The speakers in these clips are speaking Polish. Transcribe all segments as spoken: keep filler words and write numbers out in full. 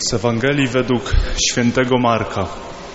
Z Ewangelii według świętego Marka.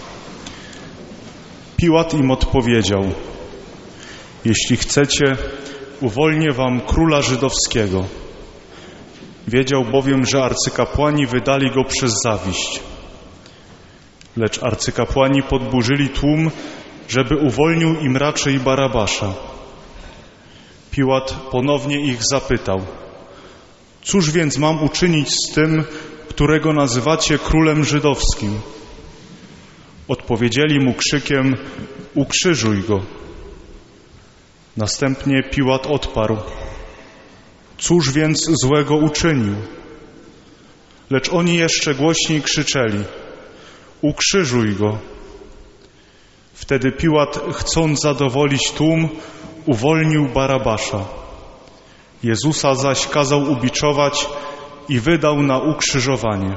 Piłat im odpowiedział: jeśli chcecie, uwolnię wam króla żydowskiego. Wiedział bowiem, że arcykapłani wydali go przez zawiść. Lecz arcykapłani podburzyli tłum, żeby uwolnił im raczej Barabasza. Piłat ponownie ich zapytał: cóż więc mam uczynić z tym, którego nazywacie królem żydowskim? Odpowiedzieli mu krzykiem: ukrzyżuj go. Następnie Piłat odparł: cóż więc złego uczynił? Lecz oni jeszcze głośniej krzyczeli: ukrzyżuj go. Wtedy Piłat, chcąc zadowolić tłum, uwolnił Barabasza. Jezusa zaś kazał ubiczować i wydał na ukrzyżowanie.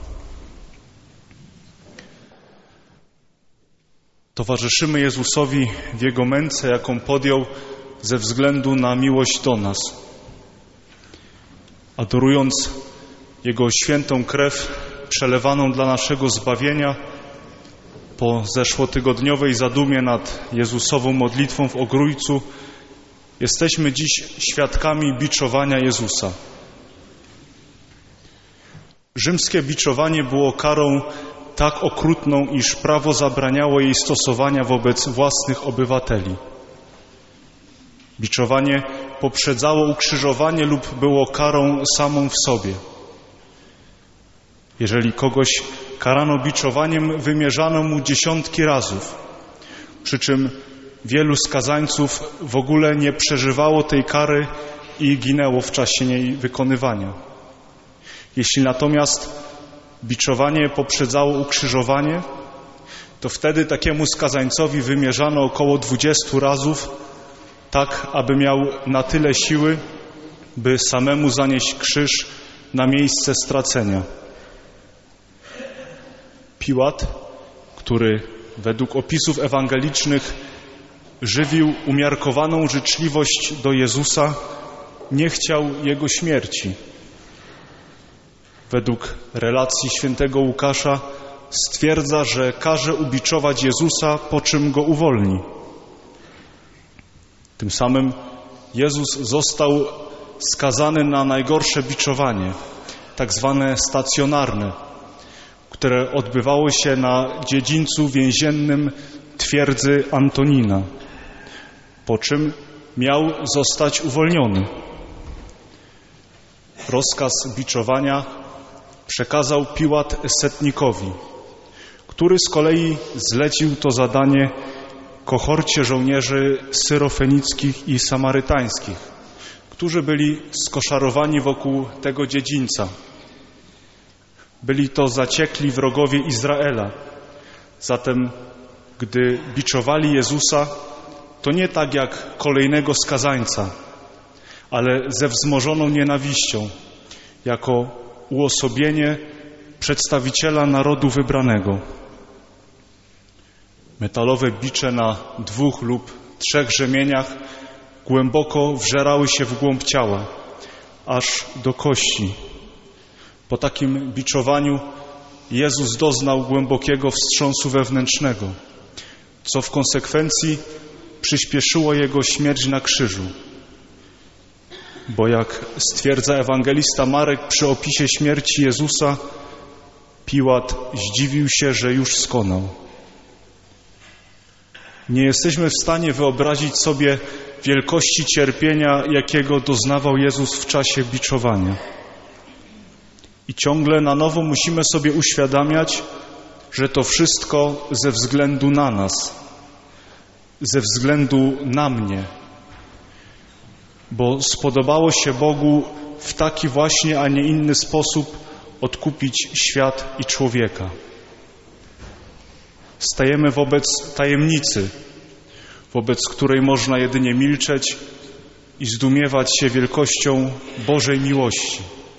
Towarzyszymy Jezusowi w Jego męce, jaką podjął ze względu na miłość do nas. Adorując Jego świętą krew przelewaną dla naszego zbawienia, po zeszłotygodniowej zadumie nad Jezusową modlitwą w Ogrójcu, jesteśmy dziś świadkami biczowania Jezusa. Rzymskie biczowanie było karą tak okrutną, iż prawo zabraniało jej stosowania wobec własnych obywateli. Biczowanie poprzedzało ukrzyżowanie lub było karą samą w sobie. Jeżeli kogoś karano biczowaniem, wymierzano mu dziesiątki razów, przy czym wielu skazańców w ogóle nie przeżywało tej kary i ginęło w czasie jej wykonywania. Jeśli natomiast biczowanie poprzedzało ukrzyżowanie, to wtedy takiemu skazańcowi wymierzano około dwudziestu razów, tak aby miał na tyle siły, by samemu zanieść krzyż na miejsce stracenia. Piłat, który według opisów ewangelicznych żywił umiarkowaną życzliwość do Jezusa, nie chciał Jego śmierci. Według relacji świętego Łukasza stwierdza, że każe ubiczować Jezusa, po czym go uwolni. Tym samym Jezus został skazany na najgorsze biczowanie, tak zwane stacjonarne, które odbywało się na dziedzińcu więziennym twierdzy Antonina, po czym miał zostać uwolniony. Rozkaz biczowania przekazał Piłat setnikowi, który z kolei zlecił to zadanie kohorcie żołnierzy syrofenickich i samarytańskich, którzy byli skoszarowani wokół tego dziedzińca. Byli to zaciekli wrogowie Izraela. Zatem, gdy biczowali Jezusa, to nie tak jak kolejnego skazańca, ale ze wzmożoną nienawiścią, jako uosobienie przedstawiciela narodu wybranego. Metalowe bicze na dwóch lub trzech rzemieniach głęboko wżerały się w głąb ciała, aż do kości. Po takim biczowaniu Jezus doznał głębokiego wstrząsu wewnętrznego, co w konsekwencji przyspieszyło Jego śmierć na krzyżu. Bo jak stwierdza ewangelista Marek przy opisie śmierci Jezusa, Piłat zdziwił się, że już skonał. Nie jesteśmy w stanie wyobrazić sobie wielkości cierpienia, jakiego doznawał Jezus w czasie biczowania. I ciągle na nowo musimy sobie uświadamiać, że to wszystko ze względu na nas, ze względu na mnie, bo spodobało się Bogu w taki właśnie, a nie inny sposób odkupić świat i człowieka. Stajemy wobec tajemnicy, wobec której można jedynie milczeć i zdumiewać się wielkością Bożej miłości.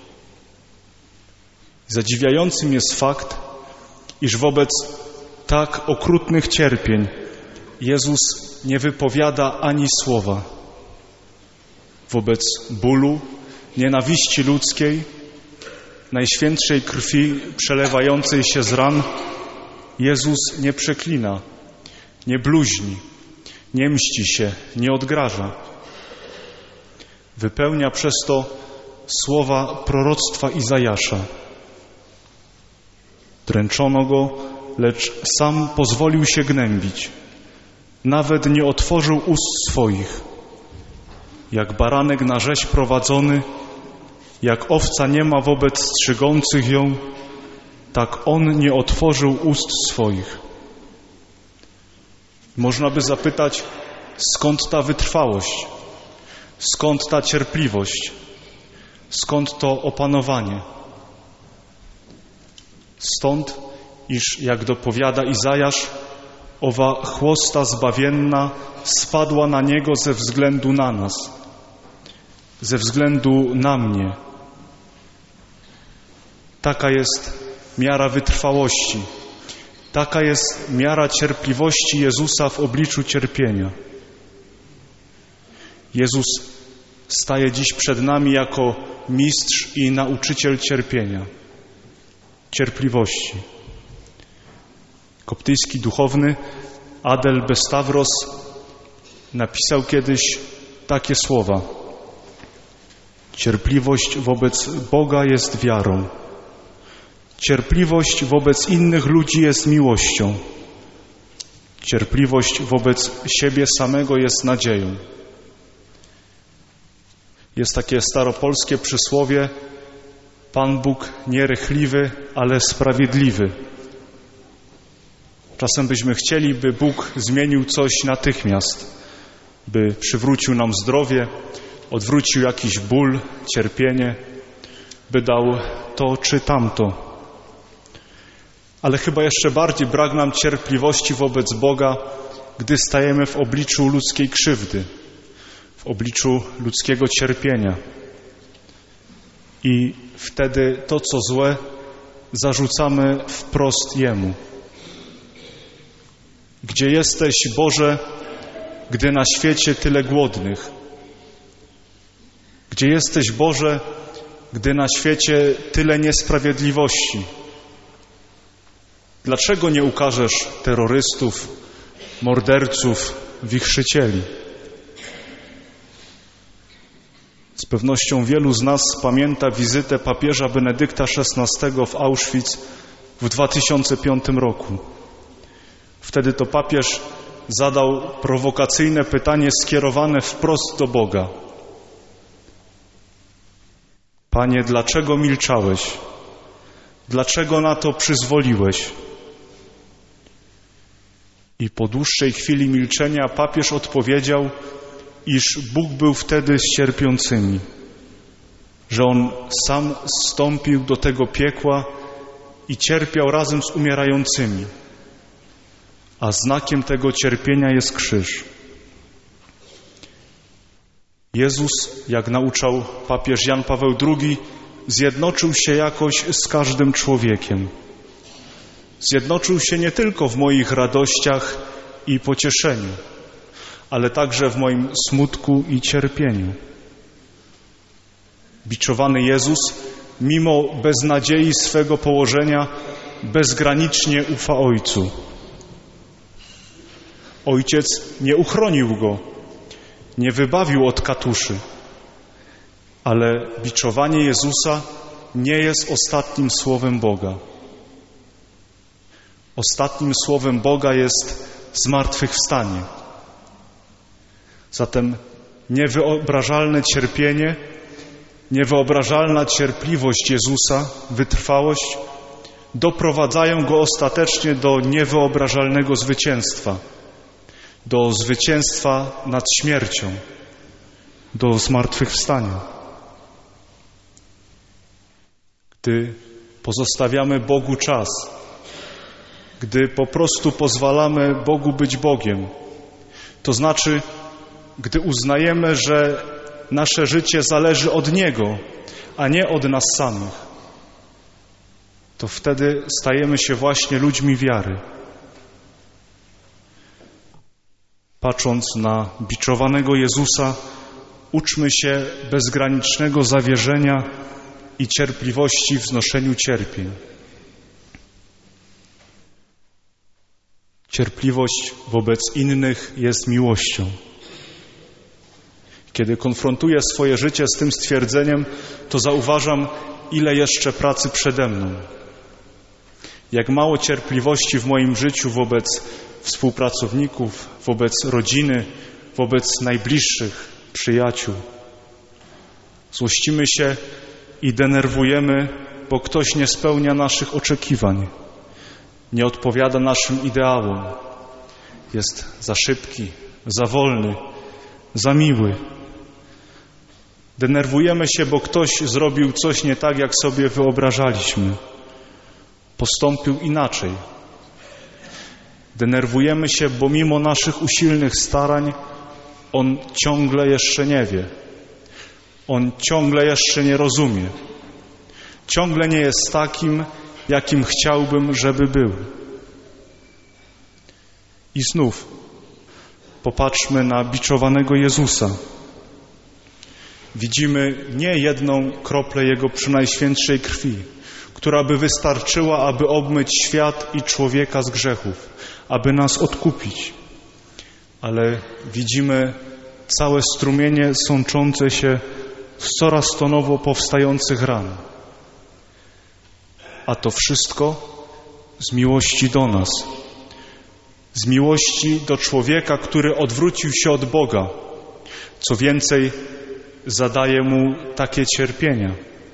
Zadziwiającym jest fakt, iż wobec tak okrutnych cierpień Jezus nie wypowiada ani słowa. Wobec bólu, nienawiści ludzkiej najświętszej krwi przelewającej się z ran Jezus nie przeklina, nie bluźni, nie mści się, nie odgraża. Wypełnia przez to słowa proroctwa Izajasza. Dręczono go, lecz sam pozwolił się gnębić. Nawet nie otworzył ust swoich. Jak baranek na rzeź prowadzony, jak owca nie ma wobec strzygących ją, tak on nie otworzył ust swoich. Można by zapytać, skąd ta wytrwałość? Skąd ta cierpliwość? Skąd to opanowanie? Stąd, iż, jak dopowiada Izajasz, owa chłosta zbawienna spadła na Niego ze względu na nas, ze względu na mnie. Taka jest miara wytrwałości, taka jest miara cierpliwości Jezusa w obliczu cierpienia. Jezus staje dziś przed nami jako mistrz i nauczyciel cierpienia, cierpliwości. Koptyjski duchowny Adel Bestavros napisał kiedyś takie słowa: cierpliwość wobec Boga jest wiarą. Cierpliwość wobec innych ludzi jest miłością. Cierpliwość wobec siebie samego jest nadzieją. Jest takie staropolskie przysłowie: Pan Bóg nie rychliwy, ale sprawiedliwy. Czasem byśmy chcieli, by Bóg zmienił coś natychmiast, by przywrócił nam zdrowie, odwrócił jakiś ból, cierpienie, by dał to czy tamto. Ale chyba jeszcze bardziej brak nam cierpliwości wobec Boga, gdy stajemy w obliczu ludzkiej krzywdy, w obliczu ludzkiego cierpienia. I wtedy to, co złe, zarzucamy wprost Jemu. Gdzie jesteś, Boże, gdy na świecie tyle głodnych? Gdzie jesteś, Boże, gdy na świecie tyle niesprawiedliwości? Dlaczego nie ukażesz terrorystów, morderców, wichrzycieli? Z pewnością wielu z nas pamięta wizytę papieża Benedykta szesnastego w Auschwitz w dwa tysiące piątym roku. Wtedy to papież zadał prowokacyjne pytanie skierowane wprost do Boga. Panie, dlaczego milczałeś? Dlaczego na to przyzwoliłeś? I po dłuższej chwili milczenia papież odpowiedział, iż Bóg był wtedy z cierpiącymi, że On sam zstąpił do tego piekła i cierpiał razem z umierającymi, a znakiem tego cierpienia jest krzyż. Jezus, jak nauczał papież Jan Paweł drugi, zjednoczył się jakoś z każdym człowiekiem. Zjednoczył się nie tylko w moich radościach i pocieszeniu, ale także w moim smutku i cierpieniu. Biczowany Jezus, mimo beznadziei swego położenia, bezgranicznie ufa Ojcu. Ojciec nie uchronił Go, nie wybawił od katuszy, ale biczowanie Jezusa nie jest ostatnim słowem Boga. Ostatnim słowem Boga jest zmartwychwstanie. Zatem niewyobrażalne cierpienie, niewyobrażalna cierpliwość Jezusa, wytrwałość doprowadzają Go ostatecznie do niewyobrażalnego zwycięstwa, do zwycięstwa nad śmiercią, do zmartwychwstania. Gdy pozostawiamy Bogu czas, gdy po prostu pozwalamy Bogu być Bogiem, to znaczy, gdy uznajemy, że nasze życie zależy od Niego, a nie od nas samych, to wtedy stajemy się właśnie ludźmi wiary. Patrząc na biczowanego Jezusa, uczmy się bezgranicznego zawierzenia i cierpliwości w znoszeniu cierpień. Cierpliwość wobec innych jest miłością. Kiedy konfrontuję swoje życie z tym stwierdzeniem, to zauważam, ile jeszcze pracy przede mną. Jak mało cierpliwości w moim życiu wobec współpracowników, wobec rodziny, wobec najbliższych, przyjaciół. Złościmy się i denerwujemy, bo ktoś nie spełnia naszych oczekiwań, nie odpowiada naszym ideałom, jest za szybki, za wolny, za miły. Denerwujemy się, bo ktoś zrobił coś nie tak, jak sobie wyobrażaliśmy. Postąpił inaczej. Denerwujemy się, bo mimo naszych usilnych starań on ciągle jeszcze nie wie. On ciągle jeszcze nie rozumie. Ciągle nie jest takim, jakim chciałbym, żeby był. I znów popatrzmy na biczowanego Jezusa. Widzimy nie jedną kroplę Jego przynajświętszej krwi, która by wystarczyła, aby obmyć świat i człowieka z grzechów, aby nas odkupić. Ale widzimy całe strumienie sączące się z coraz to nowo powstających ran. A to wszystko z miłości do nas. Z miłości do człowieka, który odwrócił się od Boga. Co więcej, zadaje mu takie cierpienia.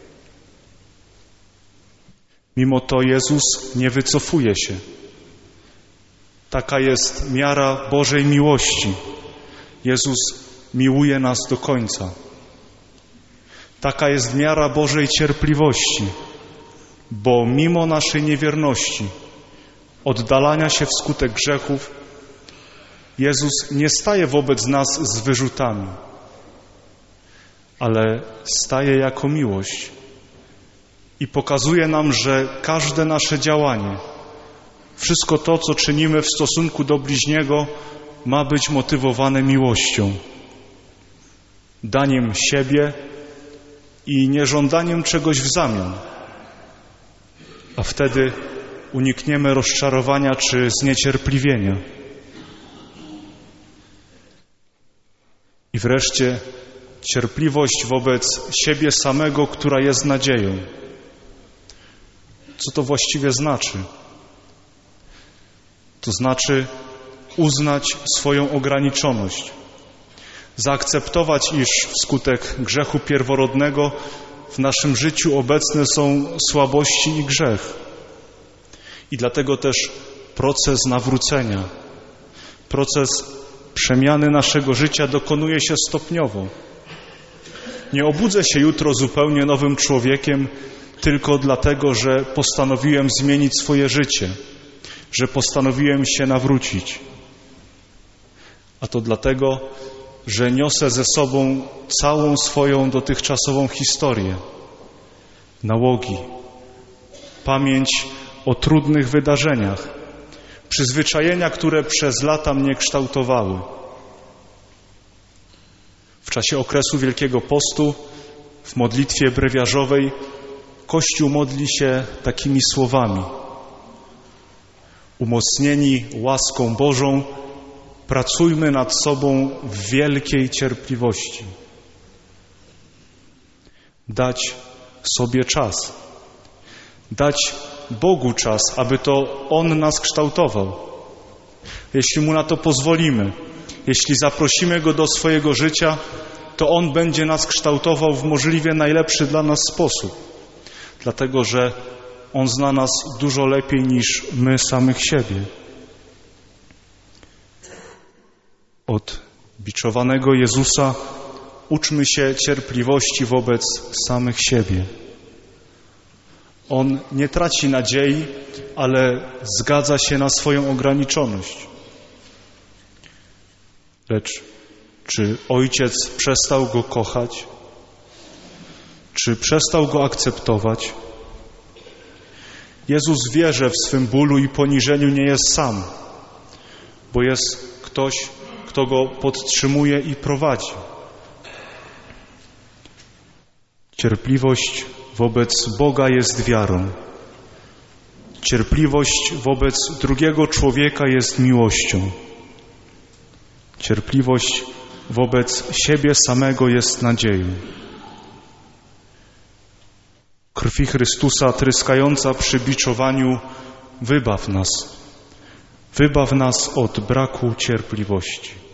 Mimo to Jezus nie wycofuje się. Taka jest miara Bożej miłości. Jezus miłuje nas do końca. Taka jest miara Bożej cierpliwości, bo mimo naszej niewierności, oddalania się wskutek grzechów, Jezus nie staje wobec nas z wyrzutami, ale staje jako miłość i pokazuje nam, że każde nasze działanie, wszystko to, co czynimy w stosunku do bliźniego, ma być motywowane miłością, daniem siebie i nieżądaniem czegoś w zamian. A wtedy unikniemy rozczarowania czy zniecierpliwienia. I wreszcie cierpliwość wobec siebie samego, która jest nadzieją. Co to właściwie znaczy? To znaczy uznać swoją ograniczoność, zaakceptować, iż wskutek grzechu pierworodnego w naszym życiu obecne są słabości i grzech. I dlatego też proces nawrócenia, proces przemiany naszego życia dokonuje się stopniowo. Nie obudzę się jutro zupełnie nowym człowiekiem tylko dlatego, że postanowiłem zmienić swoje życie, że postanowiłem się nawrócić. A to dlatego, że niosę ze sobą całą swoją dotychczasową historię, nałogi, pamięć o trudnych wydarzeniach, przyzwyczajenia, które przez lata mnie kształtowały. W czasie okresu Wielkiego Postu, w modlitwie brewiarzowej, Kościół modli się takimi słowami: umocnieni łaską Bożą, pracujmy nad sobą w wielkiej cierpliwości. Dać sobie czas. Dać Bogu czas, aby to On nas kształtował. Jeśli Mu na to pozwolimy, jeśli zaprosimy Go do swojego życia, to On będzie nas kształtował w możliwie najlepszy dla nas sposób. Dlatego, że On zna nas dużo lepiej niż my samych siebie. Od biczowanego Jezusa uczmy się cierpliwości wobec samych siebie. On nie traci nadziei, ale zgadza się na swoją ograniczoność. Lecz czy Ojciec przestał Go kochać? Czy przestał Go akceptować? Jezus wie, że w swym bólu i poniżeniu nie jest sam, bo jest ktoś, kto Go podtrzymuje i prowadzi. Cierpliwość wobec Boga jest wiarą. Cierpliwość wobec drugiego człowieka jest miłością. Cierpliwość wobec siebie samego jest nadzieją. Krwi Chrystusa tryskająca przy biczowaniu, wybaw nas. Wybaw nas od braku cierpliwości.